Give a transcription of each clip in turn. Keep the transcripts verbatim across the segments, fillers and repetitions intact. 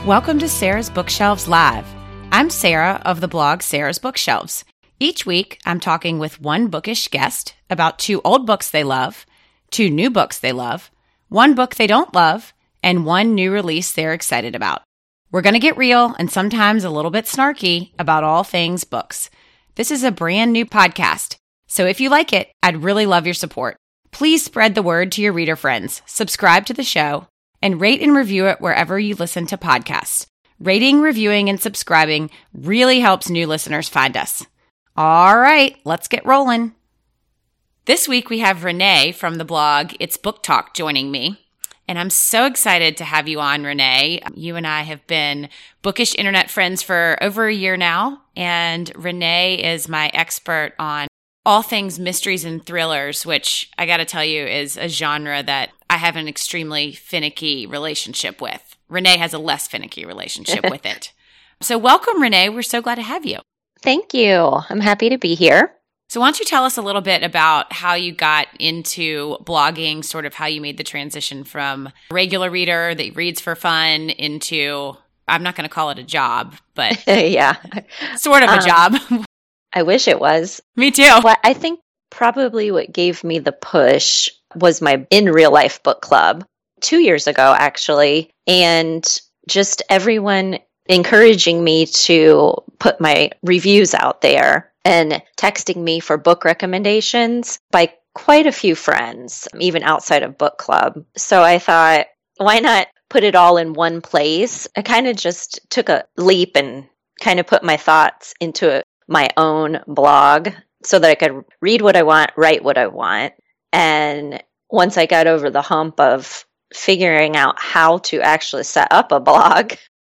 Welcome to Sarah's Bookshelves Live. I'm Sarah of the blog Sarah's Bookshelves. Each week, I'm talking with one bookish guest about two old books they love, two new books they love, one book they don't love, and one new release they're excited about. We're going to get real and sometimes a little bit snarky about all things books. This is a brand new podcast, so if you like it, I'd really love your support. Please spread the word to your reader friends, subscribe to the show, and rate and review it wherever you listen to podcasts. Rating, reviewing, and subscribing really helps new listeners find us. All right, let's get rolling. This week we have Renee from the blog It's Book Talk joining me. And I'm so excited to have you on, Renee. You and I have been bookish internet friends for over a year now. And Renee is my expert on all things mysteries and thrillers, which I got to tell you is a genre that I have an extremely finicky relationship with. Renee has a less finicky relationship with it. So welcome, Renee. We're so glad to have you. Thank you. I'm happy to be here. So why don't you tell us a little bit about how you got into blogging, sort of how you made the transition from a regular reader that reads for fun into, I'm not going to call it a job, but yeah, sort of a um, job. I wish it was. Me too. Well, I think probably what gave me the push was my in real life book club two years ago, actually, and just everyone encouraging me to put my reviews out there and texting me for book recommendations by quite a few friends, even outside of book club. So I thought, why not put it all in one place? I kind of just took a leap and kind of put my thoughts into my own blog so that I could read what I want, write what I want. And once I got over the hump of figuring out how to actually set up a blog,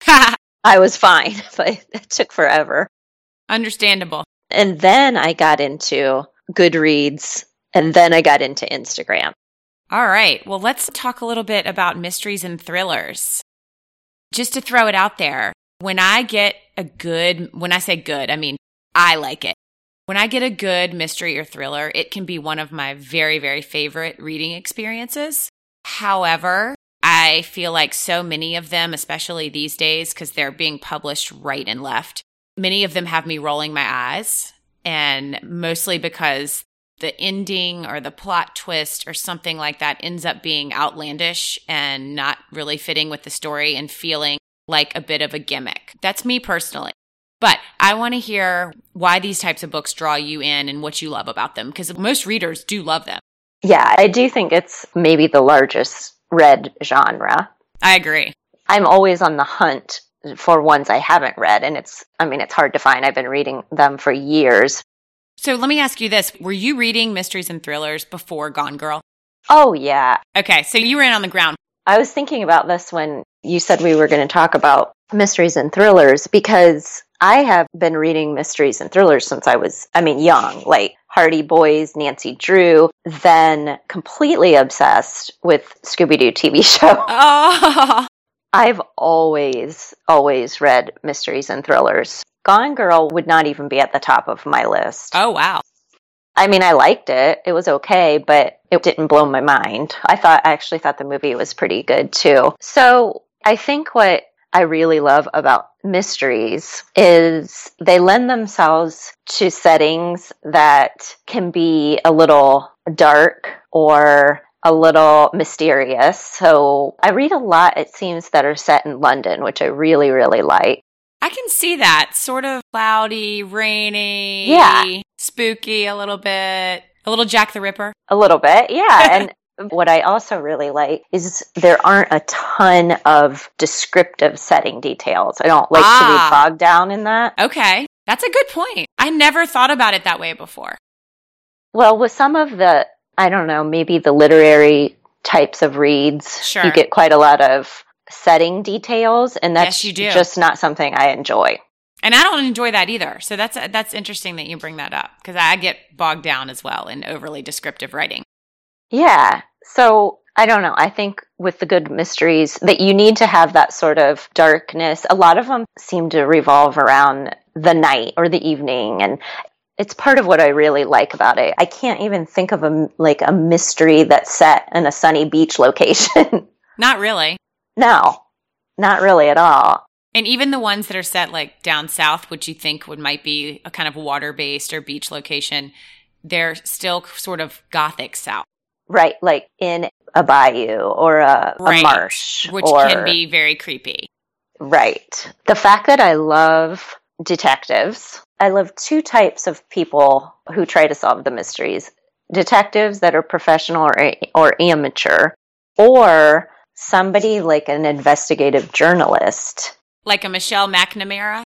I was fine, but it took forever. Understandable. And then I got into Goodreads, and then I got into Instagram. All right. Well, let's talk a little bit about mysteries and thrillers. Just to throw it out there, when I get a good, when I say good, I mean, I like it. When I get a good mystery or thriller, it can be one of my very, very favorite reading experiences. However, I feel like so many of them, especially these days, because they're being published right and left, many of them have me rolling my eyes, and mostly because the ending or the plot twist or something like that ends up being outlandish and not really fitting with the story and feeling like a bit of a gimmick. That's me personally. But I want to hear why these types of books draw you in and what you love about them, because most readers do love them. Yeah, I do think it's maybe the largest read genre. I agree. I'm always on the hunt for ones I haven't read, and it's, I mean, it's hard to find. I've been reading them for years. So let me ask you this. Were you reading mysteries and thrillers before Gone Girl? Oh, yeah. Okay, so you were in on the ground. I was thinking about this when you said we were going to talk about mysteries and thrillers, because I have been reading mysteries and thrillers since I was, I mean, young, like Hardy Boys, Nancy Drew, then completely obsessed with Scooby-Doo T V show. Oh. I've always, always read mysteries and thrillers. Gone Girl would not even be at the top of my list. Oh, wow. I mean, I liked it. It was okay, but it didn't blow my mind. I thought, I actually thought the movie was pretty good too. So I think what I really love about mysteries is they lend themselves to settings that can be a little dark or a little mysterious. So I read a lot, it seems, that are set in London, which I really, really like. I can see that. Sort of cloudy, rainy, yeah, spooky a little bit, a little Jack the Ripper. A little bit, yeah. And what I also really like is there aren't a ton of descriptive setting details. I don't like ah. to be bogged down in that. Okay. That's a good point. I never thought about it that way before. Well, with some of the, I don't know, maybe the literary types of reads, sure. you get quite a lot of setting details, and that's yes, you do. just not something I enjoy. And I don't enjoy that either. So that's that's interesting that you bring that up, because I get bogged down as well in overly descriptive writing. Yeah. So I don't know. I think with the good mysteries that you need to have that sort of darkness. A lot of them seem to revolve around the night or the evening, and it's part of what I really like about it. I can't even think of a like a mystery that's set in a sunny beach location. Not really. No. Not really at all. And even the ones that are set like down south, which you think would might be a kind of water-based or beach location, they're still sort of gothic south. Right, like in a bayou or a, right. a marsh. Which or, can be very creepy. Right. The fact that I love detectives, I love two types of people who try to solve the mysteries. Detectives that are professional or, or amateur, or somebody like an investigative journalist. Like a Michelle McNamara?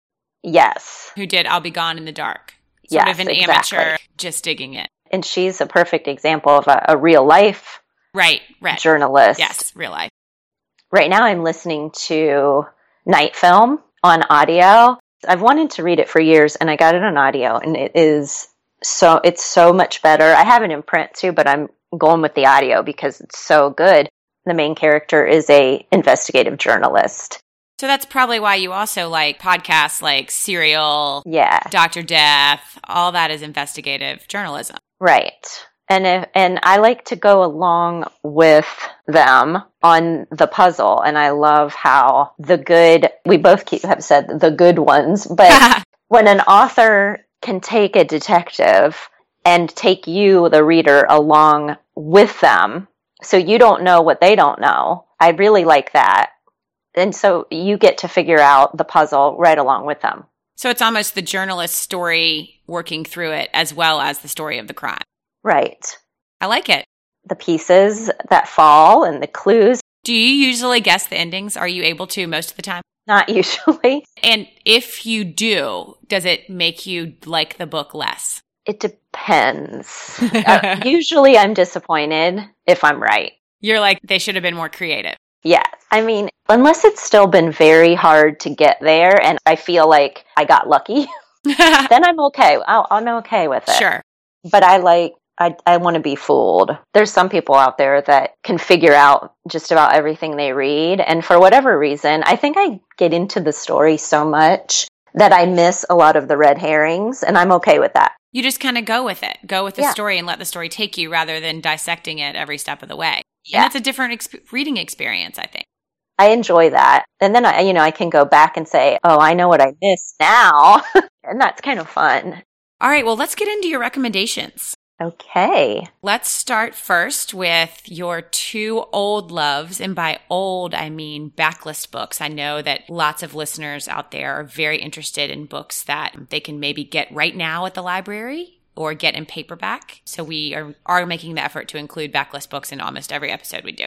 Yes. Who did I'll Be Gone in the Dark. Sort Sort of an exactly. amateur just digging it. And she's a perfect example of a, a real life right, right. journalist. Yes, real life. Right now I'm listening to Night Film on audio. I've wanted to read it for years, and I got it on audio, and it is so, it's so much better. I have it in print too, but I'm going with the audio because it's so good. The main character is a investigative journalist. So that's probably why you also like podcasts like Serial, yeah, Doctor Death, all that is investigative journalism. Right. And if, and I like to go along with them on the puzzle. And I love how the good, we both keep, have said the good ones, but when an author can take a detective and take you, the reader, along with them, so you don't know what they don't know, I really like that. And so you get to figure out the puzzle right along with them. So it's almost the journalist's story working through it as well as the story of the crime. Right. I like it. The pieces that fall and the clues. Do you usually guess the endings? Are you able to most of the time? Not usually. And if you do, does it make you like the book less? It depends. uh, usually I'm disappointed if I'm right. You're like, they should have been more creative. Yeah. I mean, unless it's still been very hard to get there and I feel like I got lucky, then I'm okay. I'll, I'm okay with it. Sure. But I like, I, I want to be fooled. There's some people out there that can figure out just about everything they read. And for whatever reason, I think I get into the story so much that I miss a lot of the red herrings, and I'm okay with that. You just kind of go with it. Go with the yeah. story and let the story take you rather than dissecting it every step of the way. Yeah. And it's a different exp- reading experience, I think. I enjoy that. And then I, you know, I can go back and say, oh, I know what I missed now. And that's kind of fun. All right. Well, let's get into your recommendations. Okay. Let's start first with your two old loves. And by old, I mean backlist books. I know that lots of listeners out there are very interested in books that they can maybe get right now at the library or get in paperback. So we are, are making the effort to include backlist books in almost every episode we do.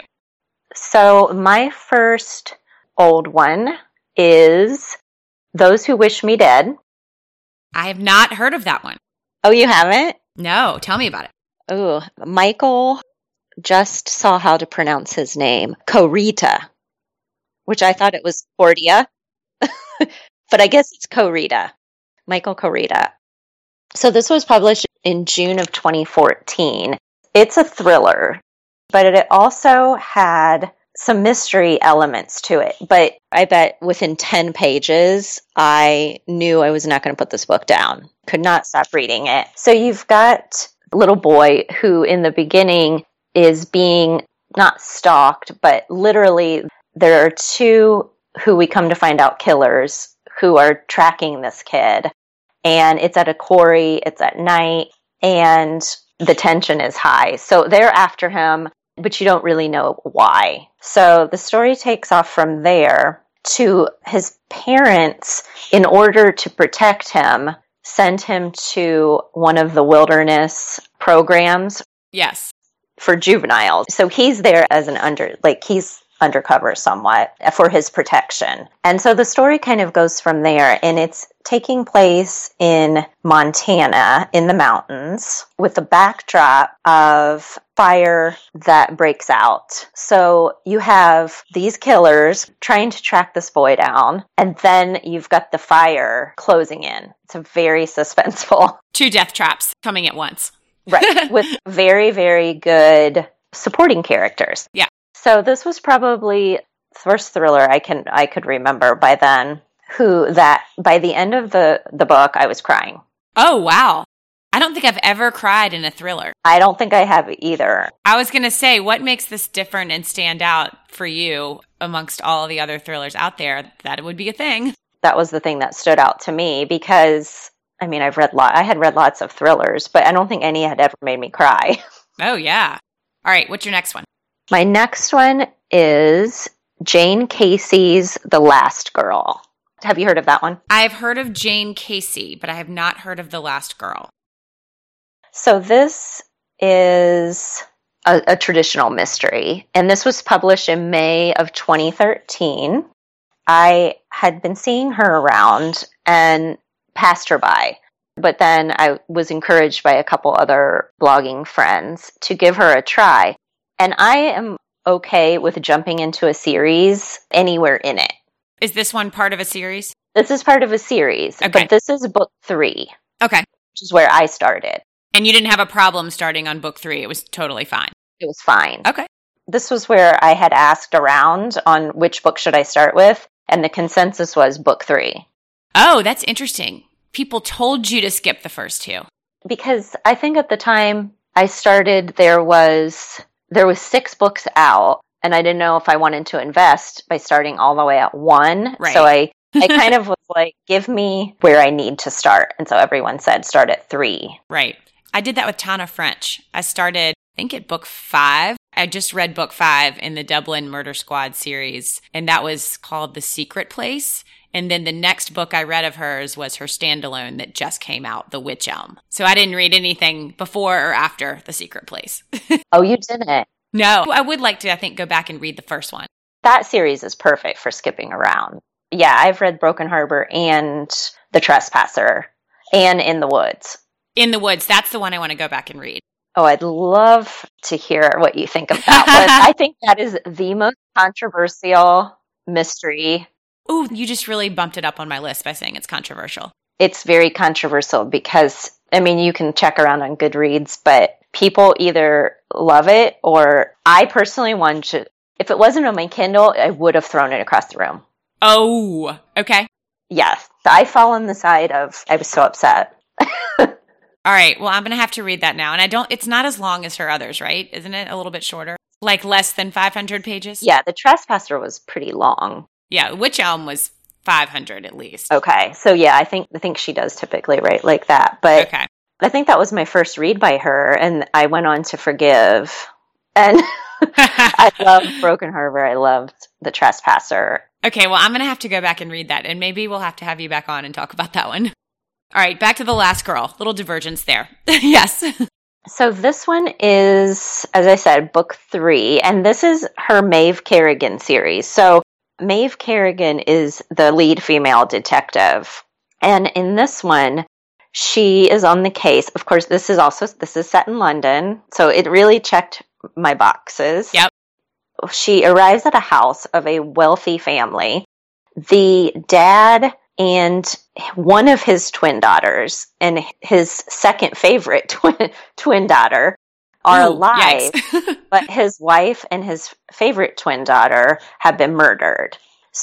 So my first old one is Those Who Wish Me Dead. I have not heard of that one. Oh, you haven't? No. Tell me about it. Oh, Michael just saw how to pronounce his name. Korita, which I thought it was Cordia, but I guess it's Korita. Michael Korita. So this was published in June of twenty fourteen. It's a thriller, but it also had some mystery elements to it. But I bet within ten pages, I knew I was not going to put this book down. Could not stop reading it. So you've got a little boy who in the beginning is being not stalked, but literally there are two who we come to find out killers who are tracking this kid. And it's at a quarry, it's at night, and the tension is high. So they're after him, but you don't really know why. So the story takes off from there to his parents, in order to protect him, send him to one of the wilderness programs. Yes. For juveniles. So he's there as an under, like he's undercover somewhat for his protection. And so the story kind of goes from there, and it's taking place in Montana in the mountains with the backdrop of fire that breaks out. So you have these killers trying to track this boy down, and then you've got the fire closing in. It's a very suspenseful. Two death traps coming at once. Right. With very, very good supporting characters. Yeah. So this was probably the first thriller I can I could remember by then, who that by the end of the, the book I was crying. Oh, wow. I don't think I've ever cried in a thriller. I don't think I have either. I was going to say, what makes this different and stand out for you amongst all the other thrillers out there? That would be a thing. That was the thing that stood out to me because, I mean, I've read lo- I had read lots of thrillers, but I don't think any had ever made me cry. Oh, yeah. All right, what's your next one? My next one is Jane Casey's The Last Girl. Have you heard of that one? I've heard of Jane Casey, but I have not heard of The Last Girl. So this is a, a traditional mystery, and this was published in May of twenty thirteen. I had been seeing her around and passed her by, but then I was encouraged by a couple other blogging friends to give her a try. And I am okay with jumping into a series anywhere in it. Is this one part of a series? This is part of a series, Okay. but this is book three, Okay. which is where I started. And you didn't have a problem starting on book three. It was totally fine. It was fine. Okay. This was where I had asked around on which book should I start with, and the consensus was book three. Oh, that's interesting. People told you to skip the first two. Because I think at the time I started, there was there was six books out, and I didn't know if I wanted to invest by starting all the way at one. Right. So I, I kind of was like, give me where I need to start. And so everyone said start at three. Right. I did that with Tana French. I started, I think, at book five. I just read book five in the Dublin Murder Squad series, and that was called The Secret Place. And then the next book I read of hers was her standalone that just came out, The Witch Elm. So I didn't read anything before or after The Secret Place. Oh, you didn't? No. I would like to, I think, go back and read the first one. That series is perfect for skipping around. Yeah, I've read Broken Harbor and The Trespasser and In the Woods. In the Woods, that's the one I want to go back and read. Oh, I'd love to hear what you think of that one. I think that is the most controversial mystery. Ooh, you just really bumped it up on my list by saying it's controversial. It's very controversial because, I mean, you can check around on Goodreads, but people either love it or I personally want to, if it wasn't on my Kindle, I would have thrown it across the room. Oh, okay. Yes. I fall on the side of, I was so upset. All right. Well, I'm going to have to read that now. And I don't, it's not as long as her others, right? Isn't it a little bit shorter? Like less than five hundred pages? Yeah, The Trespasser was pretty long. Yeah. Witch Elm was five hundred at least. Okay. So yeah, I think, I think she does typically write like that. But Okay. I think that was my first read by her. And I went on to Forgive. And I loved Broken Harbor. I loved The Trespasser. Okay. Well, I'm going to have to go back and read that. And maybe we'll have to have you back on and talk about that one. All right, back to The Last Girl. Little divergence there. Yes. So this one is, as I said, book three, and this is her Maeve Kerrigan series. So Maeve Kerrigan is the lead female detective. And in this one, she is on the case. Of course, this is also, this is set in London. So it really checked my boxes. Yep. She arrives at a house of a wealthy family. The dad and one of his twin daughters and his second favorite twin, twin daughter are Ooh, alive, yikes. but his wife and his favorite twin daughter have been murdered.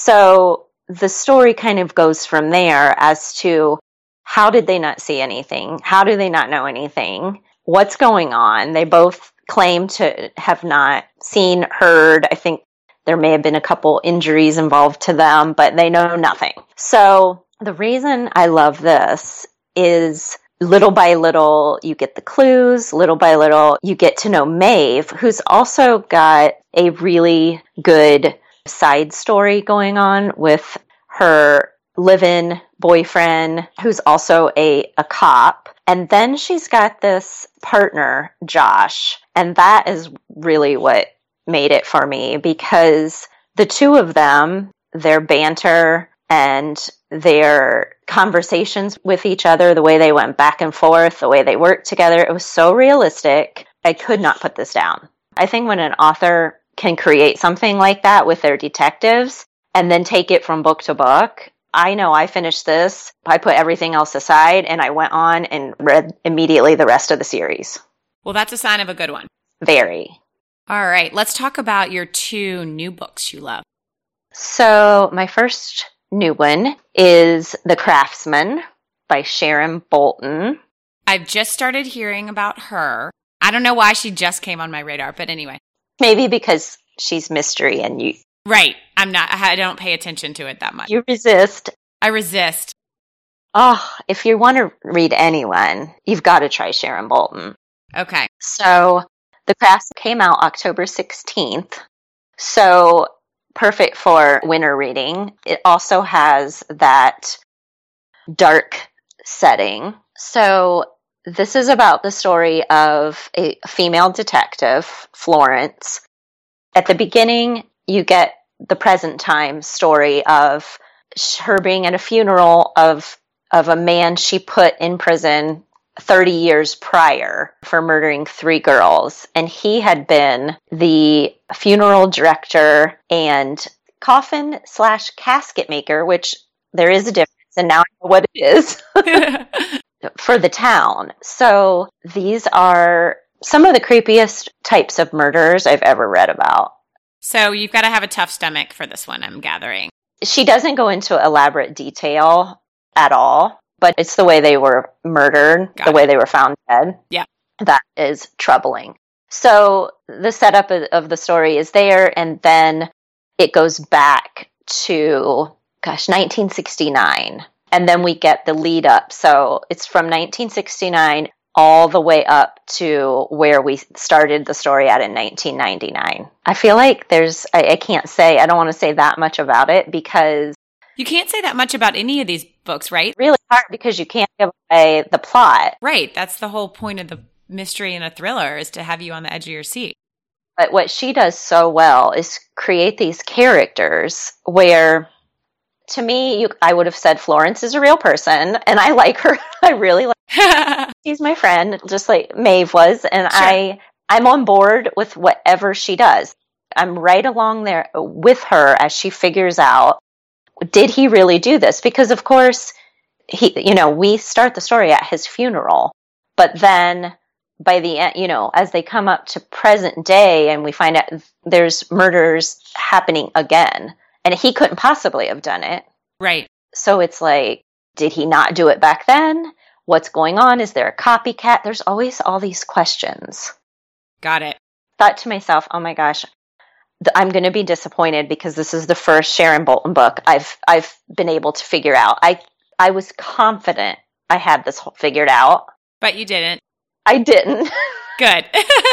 So the story kind of goes from there as to how did they not see anything? How do they not know anything? What's going on? They both claim to have not seen, heard. I think there may have been a couple injuries involved to them, but they know nothing. So the reason I love this is little by little, you get the clues. Little by little, you get to know Maeve, who's also got a really good side story going on with her live-in boyfriend, who's also a, a cop. And then she's got this partner, Josh. And that is really what made it for me, because the two of them, their banter and their conversations with each other, the way they went back and forth, the way they worked together, it was so realistic. I could not put this down. I think when an author can create something like that with their detectives and then take it from book to book, I know I finished this, I put everything else aside, and I went on and read immediately the rest of the series. Well, that's a sign of a good one. Very. All right, let's talk about your two new books you love. So my first new one is The Craftsman by Sharon Bolton. I've just started hearing about her. I don't know why she just came on my radar, but anyway. Maybe because she's mystery and you... Right. I'm not, I don't pay attention to it that much. You resist. I resist. Oh, if you want to read anyone, you've got to try Sharon Bolton. Okay. So The Craft came out October sixteenth. So perfect for winter reading. It also has that dark setting. So this is about the story of a female detective, Florence. At the beginning, you get the present time story of her being at a funeral of of a man she put in prison thirty years prior for murdering three girls. And he had been the funeral director and coffin slash casket maker, which there is a difference, and now I know what it is, for the town. So these are some of the creepiest types of murders I've ever read about. So you've got to have a tough stomach for this one, I'm gathering. She doesn't go into elaborate detail at all, but it's the way they were murdered, Got the it. way they were found dead. Yeah. That is troubling. So the setup of, of the story is there, and then it goes back to, gosh, nineteen sixty-nine. And then we get the lead up. So it's from nineteen sixty-nine all the way up to where we started the story at in nineteen ninety-nine. I feel like there's, I, I can't say, I don't want to say that much about it because... You can't say that much about any of these books, right? Really hard because you can't give away the plot. Right. That's the whole point of the mystery in a thriller, is to have you on the edge of your seat. But what she does so well is create these characters where, to me, you, I would have said Florence is a real person, and I like her. I really like her. She's my friend, just like Maeve was, and Sure. I, I'm on board with whatever she does. I'm right along there with her as she figures out, did he really do this? Because, of course, he, you know, we start the story at his funeral, but then by the end, you know, as they come up to present day and we find out there's murders happening again, and he couldn't possibly have done it. Right. So it's like, did he not do it back then? What's going on? Is there a copycat? There's always all these questions. Got it. Thought to myself, oh my gosh, th- I'm going to be disappointed because this is the first Sharon Bolton book I've I've been able to figure out. I I was confident I had this whole figured out. But you didn't. I didn't. Good.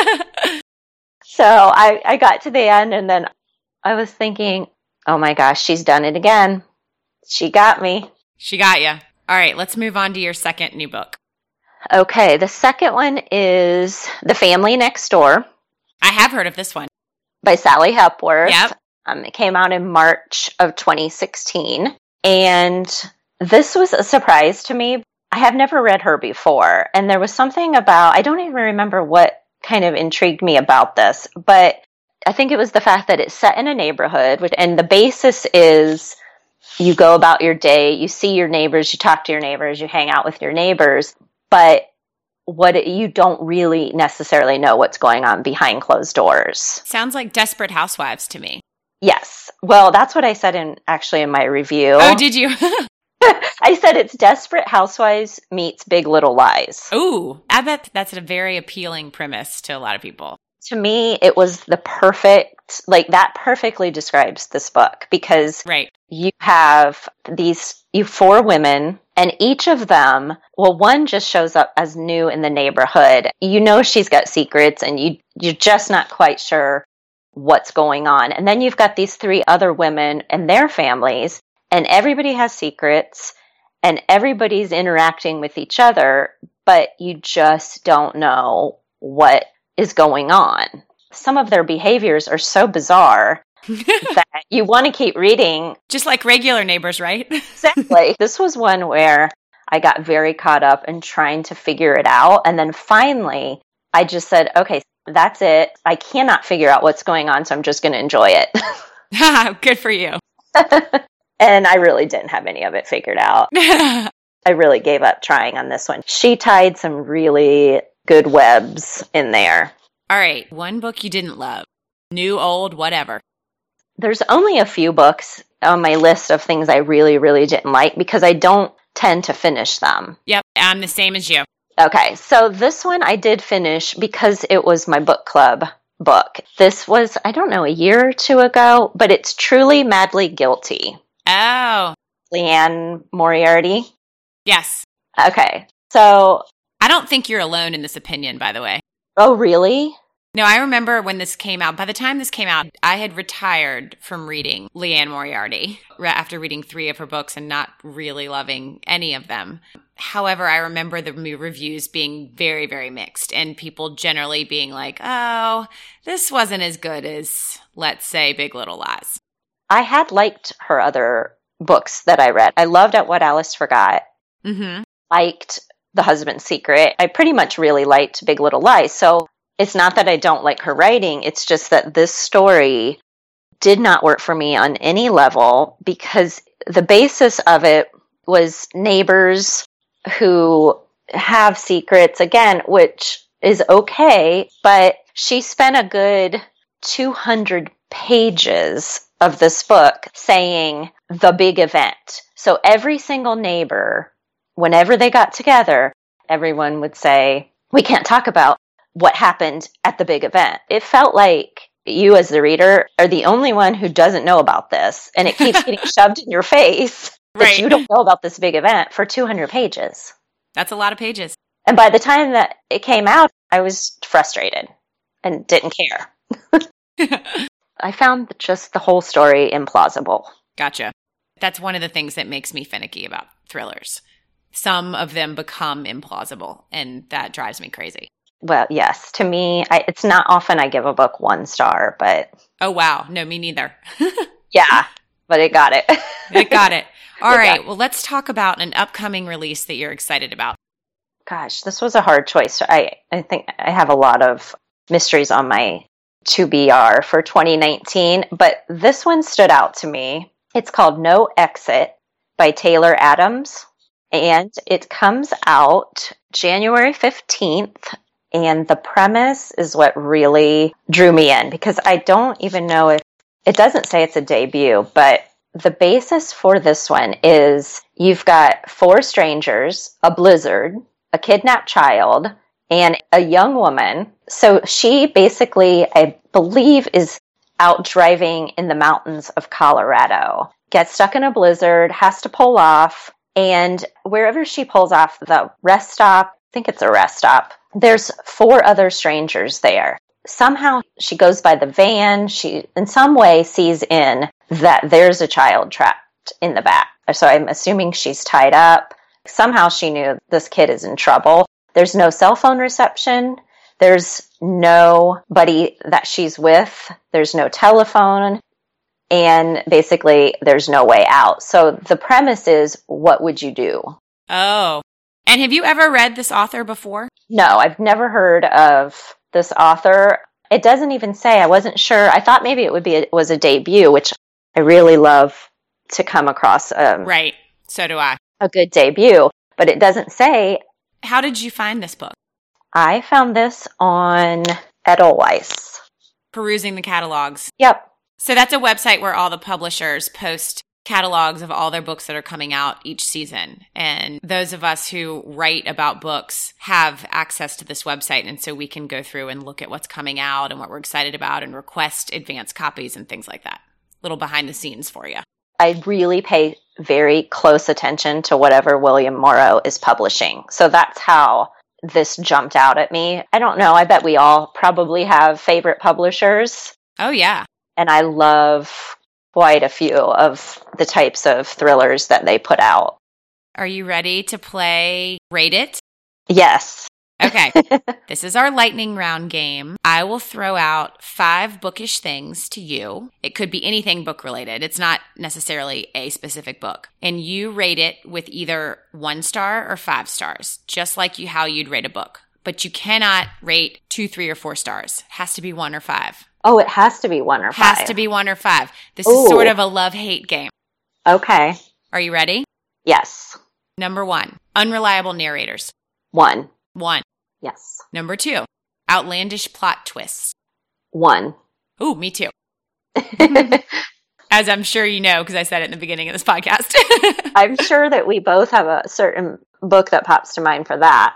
So I, I got to the end, and then I was thinking, oh my gosh, she's done it again. She got me. She got you. All right, let's move on to your second new book. Okay, the second one is The Family Next Door I have heard of this one. by Sally Hepworth. Yep. Um, it came out in March of twenty sixteen. And this was a surprise to me. I have never read her before. And there was something about, I don't even remember what kind of intrigued me about this, but I think it was the fact that it's set in a neighborhood, which, and the basis is you go about your day, you see your neighbors, you talk to your neighbors, you hang out with your neighbors, but what it, you don't really necessarily know what's going on behind closed doors. Sounds like Desperate Housewives to me. Yes. Well, that's what I said in actually in my review. Oh, did you? I said it's Desperate Housewives meets Big Little Lies. Ooh, I bet that's a very appealing premise to a lot of people. To me, it was the perfect, like that perfectly describes this book because Right. you have these, you four women, and each of them, well, one just shows up as new in the neighborhood. You know she's got secrets, and you, you're just not quite sure what's going on. And then you've got these three other women and their families, and everybody has secrets, and everybody's interacting with each other, but you just don't know what is going on. Some of their behaviors are so bizarre that you want to keep reading. Just like regular neighbors, right? Exactly. This was one where I got very caught up in trying to figure it out. And then finally, I just said, okay, that's it. I cannot figure out what's going on, so I'm just going to enjoy it. Good for you. And I really didn't have any of it figured out. I really gave up trying on this one. She tied some really good webs in there. All right, one book you didn't love. New, old, whatever. There's only a few books on my list of things I really, really didn't like because I don't tend to finish them. Yep, I'm the same as you. Okay, so this one I did finish because it was my book club book. This was, I don't know, a year or two ago, but it's Truly Madly Guilty. Oh. Liane Moriarty. Yes. Okay, so... I don't think you're alone in this opinion, by the way. Oh, really? No, I remember when this came out. By the time this came out, I had retired from reading Liane Moriarty after reading three of her books and not really loving any of them. However, I remember the reviews being very, very mixed and people generally being like, oh, this wasn't as good as, let's say, Big Little Lies. I had liked her other books that I read. I loved At What Alice Forgot. Mm-hmm. Liked The Husband's Secret. I pretty much really liked Big Little Lies. So it's not that I don't like her writing. It's just that this story did not work for me on any level because the basis of it was neighbors who have secrets, again, which is okay, but she spent a good two hundred pages of this book saying the big event. So every single neighbor, whenever they got together, everyone would say, we can't talk about what happened at the big event. It felt like you as the reader are the only one who doesn't know about this, and it keeps getting shoved in your face that right. you don't know about this big event for two hundred pages. That's a lot of pages. And by the time that it came out, I was frustrated and didn't care. I found just the whole story implausible. Gotcha. That's one of the things that makes me finicky about thrillers. Some of them become implausible, and that drives me crazy. Well, yes. To me, I, it's not often I give a book one star, but... Oh, wow. No, me neither. Yeah, but it got it. It got it. All it right. It. Well, let's talk about an upcoming release that you're excited about. Gosh, this was a hard choice. I, I think I have a lot of mysteries on my to B R for twenty nineteen, but this one stood out to me. It's called No Exit by Taylor Adams, and it comes out January fifteenth. And the premise is what really drew me in because I don't even know if it doesn't say it's a debut, but the basis for this one is you've got four strangers, a blizzard, a kidnapped child, and a young woman. So she basically, I believe, is out driving in the mountains of Colorado, gets stuck in a blizzard, has to pull off, and wherever she pulls off, the rest stop, I think it's a rest stop, there's four other strangers there. Somehow she goes by the van. She, in some way, sees in that there's a child trapped in the back. So I'm assuming she's tied up. Somehow she knew this kid is in trouble. There's no cell phone reception. There's nobody that she's with. There's no telephone. And basically, there's no way out. So the premise is, what would you do? Oh. And have you ever read this author before? No, I've never heard of this author. It doesn't even say. I wasn't sure. I thought maybe it would be a, was a debut, which I really love to come across. Um, right. So do I. A good debut, but it doesn't say. How did you find this book? I found this on Edelweiss. Perusing the catalogs. Yep. So that's a website where all the publishers post catalogs of all their books that are coming out each season. And those of us who write about books have access to this website. And so we can go through and look at what's coming out and what we're excited about and request advance copies and things like that. Little behind the scenes for you. I really pay very close attention to whatever William Morrow is publishing. So that's how this jumped out at me. I don't know. I bet we all probably have favorite publishers. Oh, yeah. And I love quite a few of the types of thrillers that they put out. Are you ready to play Rate It? Yes. Okay. This is our lightning round game. I will throw out five bookish things to you. It could be anything book related. It's not necessarily a specific book. And you rate it with either one star or five stars, just like you how you'd rate a book. But you cannot rate two, three, or four stars. It has to be one or five. Oh, it has to be one or five. Has to be one or five. This Ooh. is sort of a love-hate game. Okay. Are you ready? Yes. Number one, unreliable narrators. One. One. Yes. Number two, outlandish plot twists. One. Ooh, me too. As I'm sure you know, because I said it in the beginning of this podcast. I'm sure that we both have a certain book that pops to mind for that.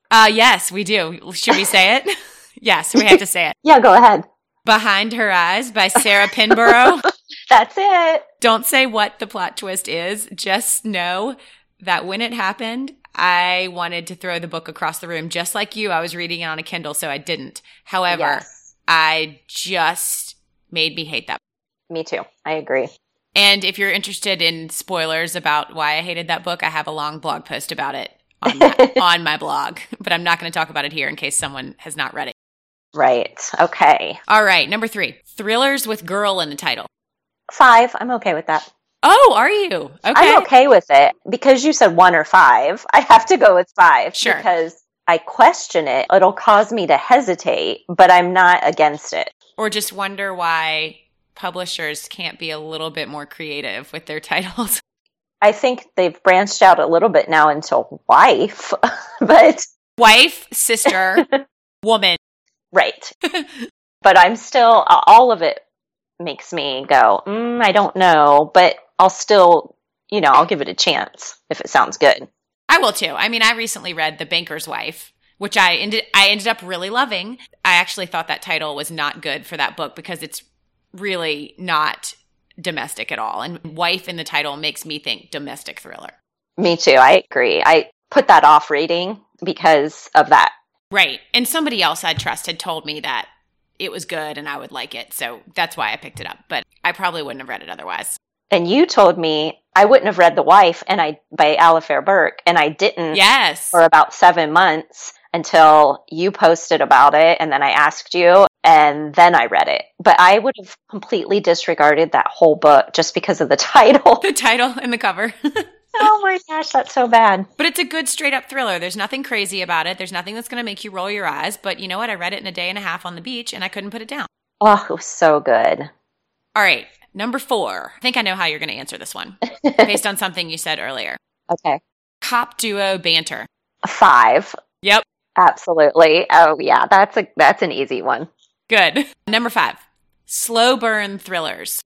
Uh, yes, we do. Should we say it? Yes, we have to say it. Yeah, go ahead. Behind Her Eyes by Sarah Pinborough. That's it. Don't say what the plot twist is. Just know that when it happened, I wanted to throw the book across the room. Just like you, I was reading it on a Kindle, so I didn't. However, yes. I just made me hate that. Me too. I agree. And if you're interested in spoilers about why I hated that book, I have a long blog post about it on my, on my blog. But I'm not going to talk about it here in case someone has not read it. Right. Okay. All right. Number three, thrillers with girl in the title. Five. I'm okay with that. Oh, are you? Okay. I'm okay with it. Because you said one or five, I have to go with five. Sure. Because I question it. It'll cause me to hesitate, but I'm not against it. Or just wonder why publishers can't be a little bit more creative with their titles. I think they've branched out a little bit now into wife, but... Wife, sister, woman. Right. But I'm still, all of it makes me go, mm, I don't know, but I'll still, you know, I'll give it a chance if it sounds good. I will too. I mean, I recently read The Banker's Wife, which I ended, I ended up really loving. I actually thought that title was not good for that book because it's really not domestic at all. And wife in the title makes me think domestic thriller. Me too. I agree. I put that off reading because of that. Right. And somebody else I trust had told me that it was good and I would like it. So that's why I picked it up. But I probably wouldn't have read it otherwise. And you told me I wouldn't have read The Wife and I by Alifair Burke, and I didn't yes. for about seven months until you posted about it, and then I asked you, and then I read it. But I would have completely disregarded that whole book just because of the title. The title and the cover. Oh my gosh, that's so bad. But it's a good straight up thriller. There's nothing crazy about it. There's nothing that's going to make you roll your eyes. But you know what? I read it in a day and a half on the beach and I couldn't put it down. Oh, it was so good. All right. Number four. I think I know how you're going to answer this one based on something you said earlier. Okay. Cop duo banter. Five. Yep. Absolutely. Oh yeah, that's a that's an easy one. Good. Number five. Slow burn thrillers.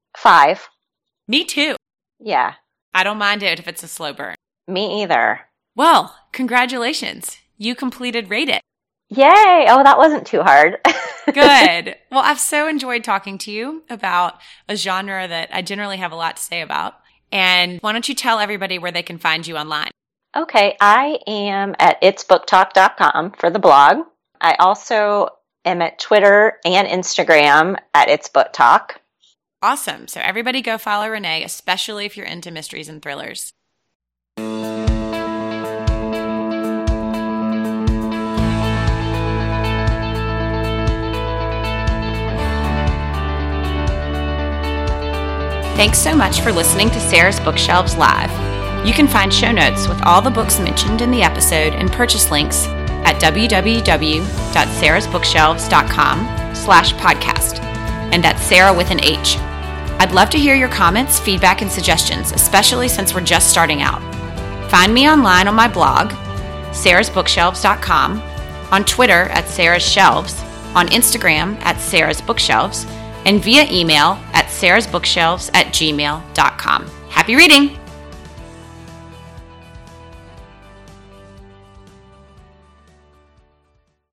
Five. Me too. Yeah. I don't mind it if it's a slow burn. Me either. Well, congratulations. You completed Rate It. Yay. Oh, that wasn't too hard. Good. Well, I've so enjoyed talking to you about a genre that I generally have a lot to say about. And why don't you tell everybody where they can find you online? Okay. I am at its book talk dot com for the blog. I also am at Twitter and Instagram at itsbooktalk. Awesome. So everybody go follow Renee, especially if you're into mysteries and thrillers. Thanks so much for listening to Sarah's Bookshelves Live. You can find show notes with all the books mentioned in the episode and purchase links at www.sarahsbookshelves.com slash podcast and that's Sarah with an H. I'd love to hear your comments, feedback, and suggestions, especially since we're just starting out. Find me online on my blog, sarahs bookshelves dot com, on Twitter at Sarah's Shelves, on Instagram at Sarah's Bookshelves, and via email at sarahsbookshelves at gmail dot com. Happy reading!